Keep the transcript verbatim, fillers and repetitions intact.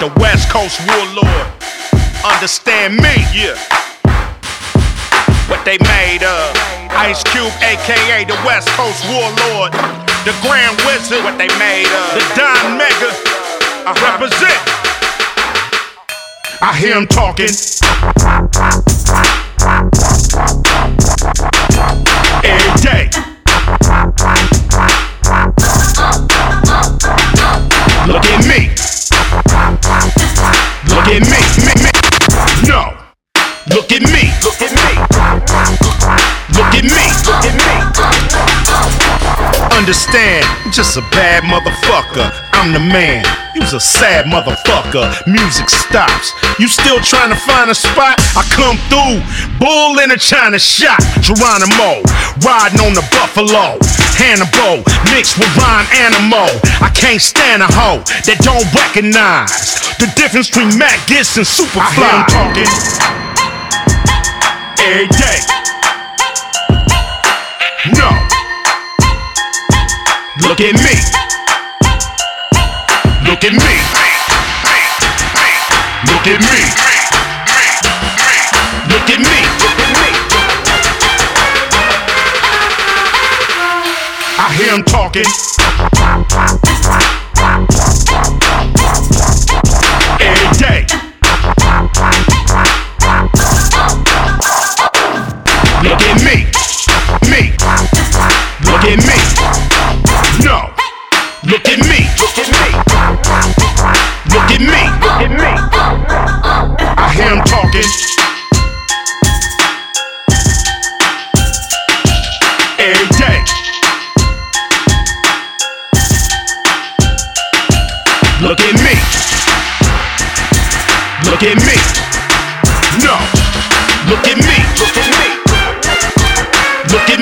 The West Coast warlord. Understand me, yeah. What they made of. Ice Cube, aka the West Coast warlord. The Grand Wizard. What they made of. The Don Mega. I represent. I hear him talking. Every day. Look at me. Look at me. me, me. No. Look at me. Look at me. Look at me. Look at me. Understand, I'm just a bad motherfucker. I'm the man. You's a sad motherfucker. Music stops. You still trying to find a spot? I come through. Bull in a China shop. Geronimo. Riding on the buffalo. Hannibal. Mixed with Ron Animo. I can't stand a hoe that don't recognize the difference between Mac Gitz and Superfly. I hear him talking every day. No. Look at me. Look at me. Look at me. Look at me. Look at me. I hear him talking every day. Look at me. Me. Look at me. No. Look at me. Look at me. Look at me. Look at me. I hear him talking every day. Look at me. Look at me. No. Look at me. Look at me. Look at